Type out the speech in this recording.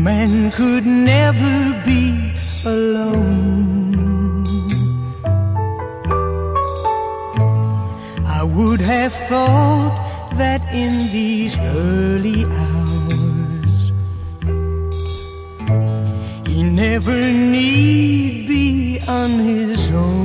man could never be alone. I would have thought that in these early hours he never need be on his own.